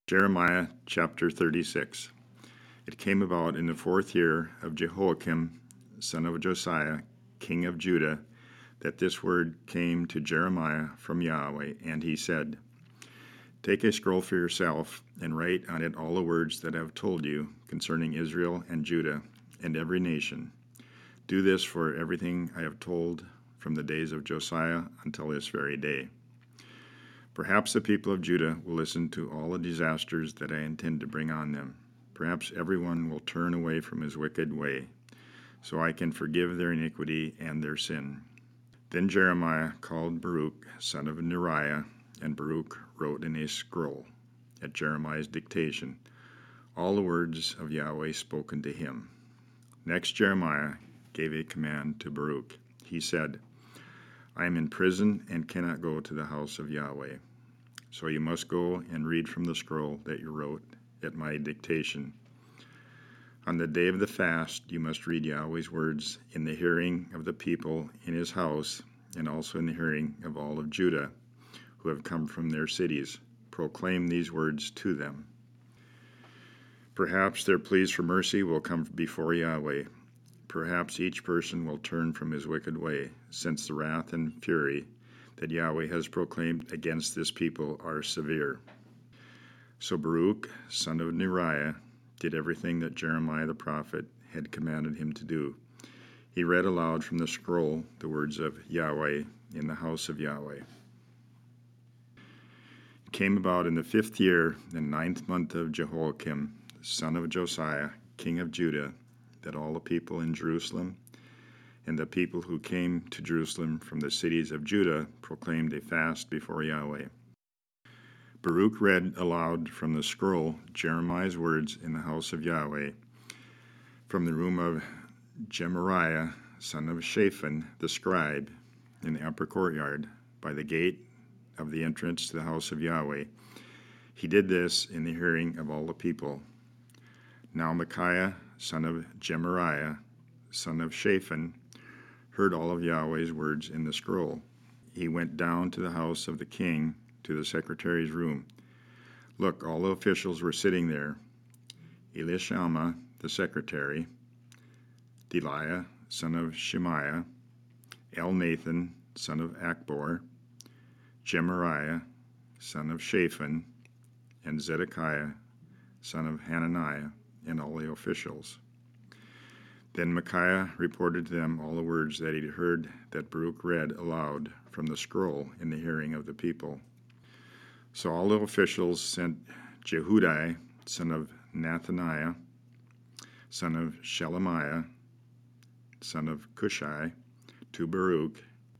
Jeremiah chapter 36. It came about in the 4th year of Jehoiakim, son of Josiah, king of Judah, that this word came to Jeremiah from Yahweh, and he said, Take a scroll for yourself, and write on it all the words that I have told you concerning Israel and Judah and every nation. Do this for everything I have told from the days of Josiah until this very day. Perhaps the people of Judah will listen to all the disasters that I intend to bring on them. Perhaps everyone will turn away from his wicked way, so I can forgive their iniquity and their sin. Then Jeremiah called Baruch, son of Neriah, and Baruch wrote in a scroll, at Jeremiah's dictation, all the words of Yahweh spoken to him. Next Jeremiah gave a command to Baruch. He said, I am in prison and cannot go to the house of Yahweh. So you must go and read from the scroll that you wrote at my dictation. On the day of the fast, you must read Yahweh's words in the hearing of the people in his house, and also in the hearing of all of Judah, who have come from their cities. Proclaim these words to them. Perhaps their pleas for mercy will come before Yahweh. Perhaps each person will turn from his wicked way, since the wrath and fury that Yahweh has proclaimed against this people are severe. So Baruch, son of Neriah, did everything that Jeremiah the prophet had commanded him to do. He read aloud from the scroll the words of Yahweh in the house of Yahweh. It came about in the 5th year, the 9th month of Jehoiakim, son of Josiah, king of Judah, that all the people in Jerusalem and the people who came to Jerusalem from the cities of Judah proclaimed a fast before Yahweh. Baruch read aloud from the scroll Jeremiah's words in the house of Yahweh, from the room of Gemariah, son of Shaphan, the scribe, in the upper courtyard, by the gate of the entrance to the house of Yahweh. He did this in the hearing of all the people. Now Micaiah, son of Gemariah, son of Shaphan, heard all of Yahweh's words in the scroll. He went down to the house of the king, to the secretary's room. Look, all the officials were sitting there. Elishama, the secretary, Delaiah, son of Shemaiah, Elnathan, son of Achbor, Gemariah, son of Shaphan, and Zedekiah, son of Hananiah, and all the officials. Then Micaiah reported to them all the words that he heard that Baruch read aloud from the scroll in the hearing of the people. So all the officials sent Jehudi, son of Nathaniah, son of Shelemiah, son of Cushai, to Baruch.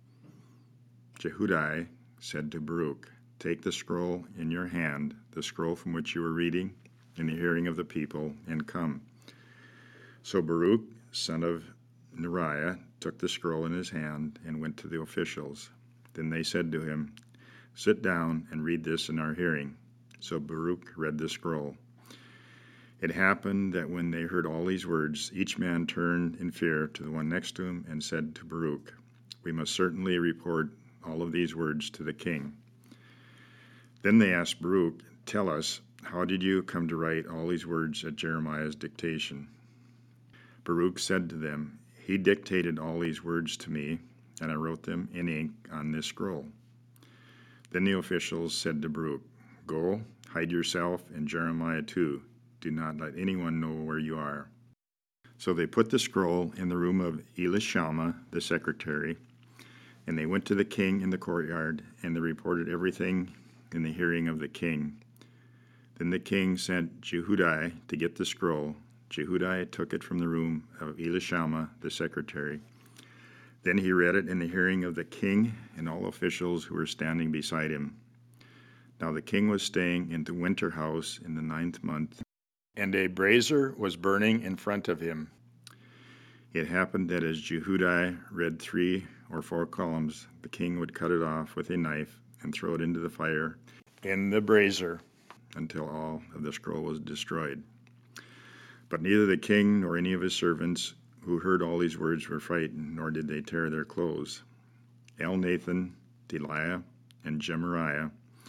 Jehudi said to Baruch, Take the scroll in your hand, the scroll from which you were reading, in the hearing of the people, and come. So Baruch, son of Neriah, took the scroll in his hand and went to the officials. Then they said to him, Sit down and read this in our hearing. So Baruch read the scroll. It happened that when they heard all these words, each man turned in fear to the one next to him and said to Baruch, We must certainly report all of these words to the king. Then they asked Baruch, Tell us, how did you come to write all these words at Jeremiah's dictation? Baruch said to them, He dictated all these words to me, and I wrote them in ink on this scroll. Then the officials said to Baruch, Go, hide yourself and Jeremiah too. Do not let anyone know where you are. So they put the scroll in the room of Elishama, the secretary, and they went to the king in the courtyard, and they reported everything in the hearing of the king. Then the king sent Jehudi to get the scroll. Jehudi took it from the room of Elishama, the secretary. Then he read it in the hearing of the king and all officials who were standing beside him. Now the king was staying in the winter house in the 9th month, and a brazier was burning in front of him. It happened that as Jehudi read 3 or 4 columns, the king would cut it off with a knife and throw it into the fire in the brazier until all of the scroll was destroyed. But neither the king nor any of his servants who heard all these words were frightened, nor did they tear their clothes. Elnathan, Delaiah, and Gemariah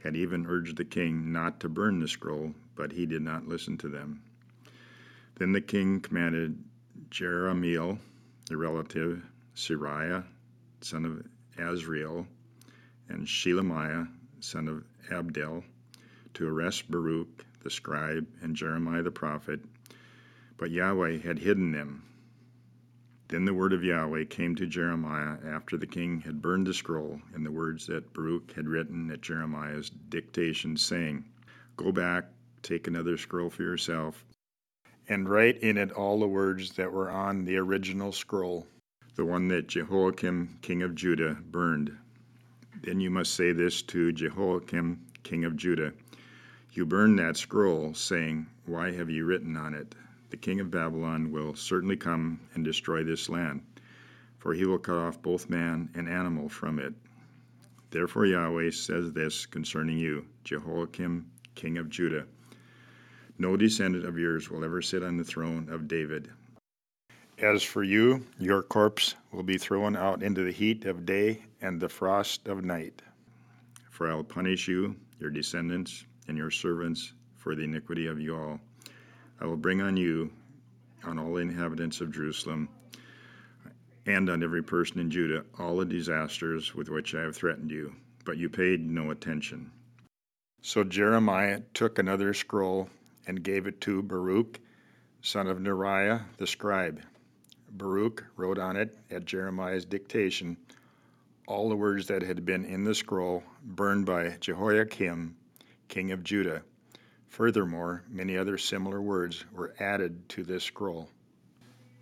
had even urged the king not to burn the scroll, but he did not listen to them. Then the king commanded Jerahmeel, the relative, Seraiah, son of Azriel, and Shelemiah, son of Abdel, to arrest Baruch the scribe and Jeremiah the prophet, but Yahweh had hidden them. Then the word of Yahweh came to Jeremiah after the king had burned the scroll in the words that Baruch had written at Jeremiah's dictation, saying, "Go back, take another scroll for yourself, and write in it all the words that were on the original scroll, the one that Jehoiakim, king of Judah, burned. Then you must say this to Jehoiakim, king of Judah: You burned that scroll, saying, 'Why have you written on it? The king of Babylon will certainly come and destroy this land, for he will cut off both man and animal from it.' Therefore Yahweh says this concerning you, Jehoiakim, king of Judah: No descendant of yours will ever sit on the throne of David. As for you, your corpse will be thrown out into the heat of day and the frost of night. For I will punish you, your descendants, and your servants for the iniquity of you all. I will bring on you, on all the inhabitants of Jerusalem, and on every person in Judah, all the disasters with which I have threatened you, but you paid no attention." So Jeremiah took another scroll and gave it to Baruch, son of Neriah, the scribe. Baruch wrote on it at Jeremiah's dictation all the words that had been in the scroll burned by Jehoiakim, king of Judah. Furthermore, many other similar words were added to this scroll.